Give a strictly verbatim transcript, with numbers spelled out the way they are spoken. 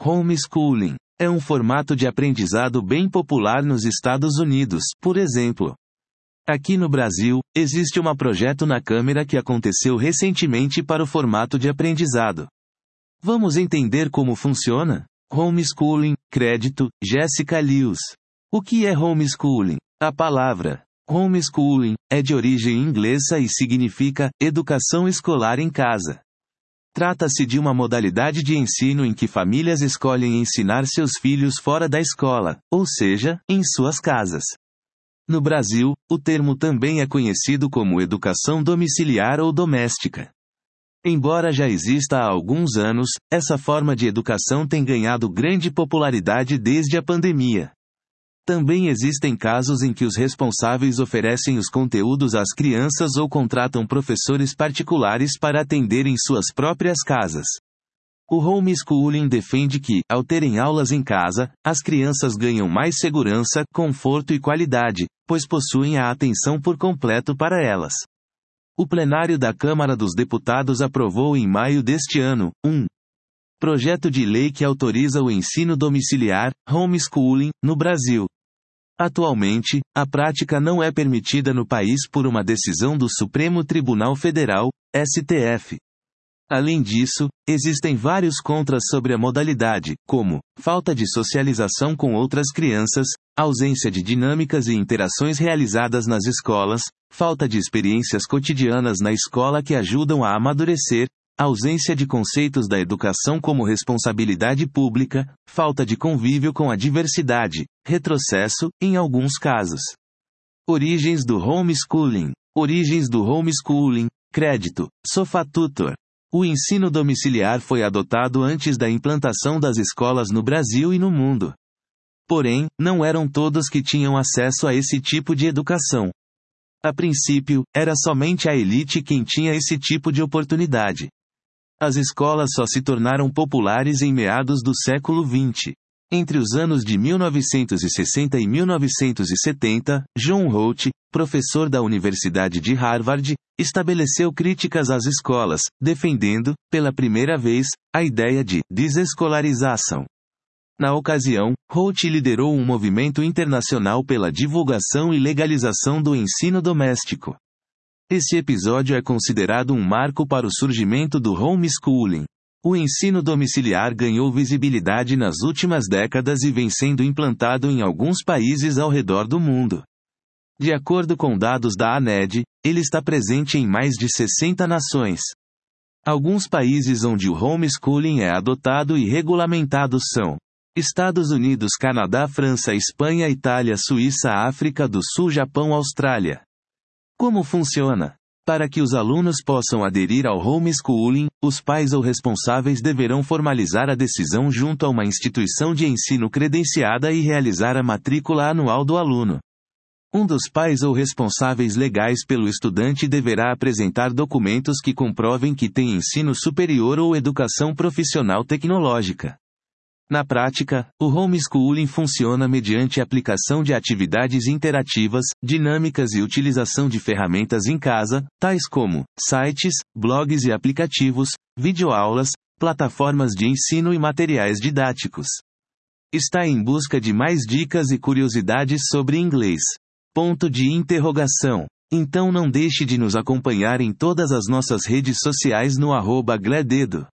Homeschooling é um formato de aprendizado bem popular nos Estados Unidos, por exemplo. Aqui no Brasil, existe um projeto na Câmara que aconteceu recentemente para o formato de aprendizado. Vamos entender como funciona? Homeschooling, crédito, Jéssica Lewis. O que é homeschooling? A palavra homeschooling é de origem inglesa e significa educação escolar em casa. Trata-se de uma modalidade de ensino em que famílias escolhem ensinar seus filhos fora da escola, ou seja, em suas casas. No Brasil, o termo também é conhecido como educação domiciliar ou doméstica. Embora já exista há alguns anos, essa forma de educação tem ganhado grande popularidade desde a pandemia. Também existem casos em que os responsáveis oferecem os conteúdos às crianças ou contratam professores particulares para atender em suas próprias casas. O homeschooling defende que, ao terem aulas em casa, as crianças ganham mais segurança, conforto e qualidade, pois possuem a atenção por completo para elas. O plenário da Câmara dos Deputados aprovou em maio deste ano, um projeto de lei que autoriza o ensino domiciliar, homeschooling, no Brasil. Atualmente, a prática não é permitida no país por uma decisão do Supremo Tribunal Federal, S T F. Além disso, existem vários contras sobre a modalidade, como falta de socialização com outras crianças, ausência de dinâmicas e interações realizadas nas escolas, falta de experiências cotidianas na escola que ajudam a amadurecer, ausência de conceitos da educação como responsabilidade pública, falta de convívio com a diversidade, retrocesso, em alguns casos. Origens do homeschooling. Origens do homeschooling, crédito, SofaTutor. O ensino domiciliar foi adotado antes da implantação das escolas no Brasil e no mundo. Porém, não eram todos que tinham acesso a esse tipo de educação. A princípio, era somente a elite quem tinha esse tipo de oportunidade. As escolas só se tornaram populares em meados do século vinte. Entre os anos de mil novecentos e sessenta e mil novecentos e setenta, John Holt, professor da Universidade de Harvard, estabeleceu críticas às escolas, defendendo, pela primeira vez, a ideia de desescolarização. Na ocasião, Holt liderou um movimento internacional pela divulgação e legalização do ensino doméstico. Esse episódio é considerado um marco para o surgimento do homeschooling. O ensino domiciliar ganhou visibilidade nas últimas décadas e vem sendo implantado em alguns países ao redor do mundo. De acordo com dados da A N E D, ele está presente em mais de sessenta nações. Alguns países onde o homeschooling é adotado e regulamentado são Estados Unidos, Canadá, França, Espanha, Itália, Suíça, África do Sul, Japão, Austrália. Como funciona? Para que os alunos possam aderir ao homeschooling, os pais ou responsáveis deverão formalizar a decisão junto a uma instituição de ensino credenciada e realizar a matrícula anual do aluno. Um dos pais ou responsáveis legais pelo estudante deverá apresentar documentos que comprovem que tem ensino superior ou educação profissional tecnológica. Na prática, o homeschooling funciona mediante a aplicação de atividades interativas, dinâmicas e utilização de ferramentas em casa, tais como sites, blogs e aplicativos, videoaulas, plataformas de ensino e materiais didáticos. Está em busca de mais dicas e curiosidades sobre inglês? Ponto de interrogação. Então não deixe de nos acompanhar em todas as nossas redes sociais no arroba Glededo.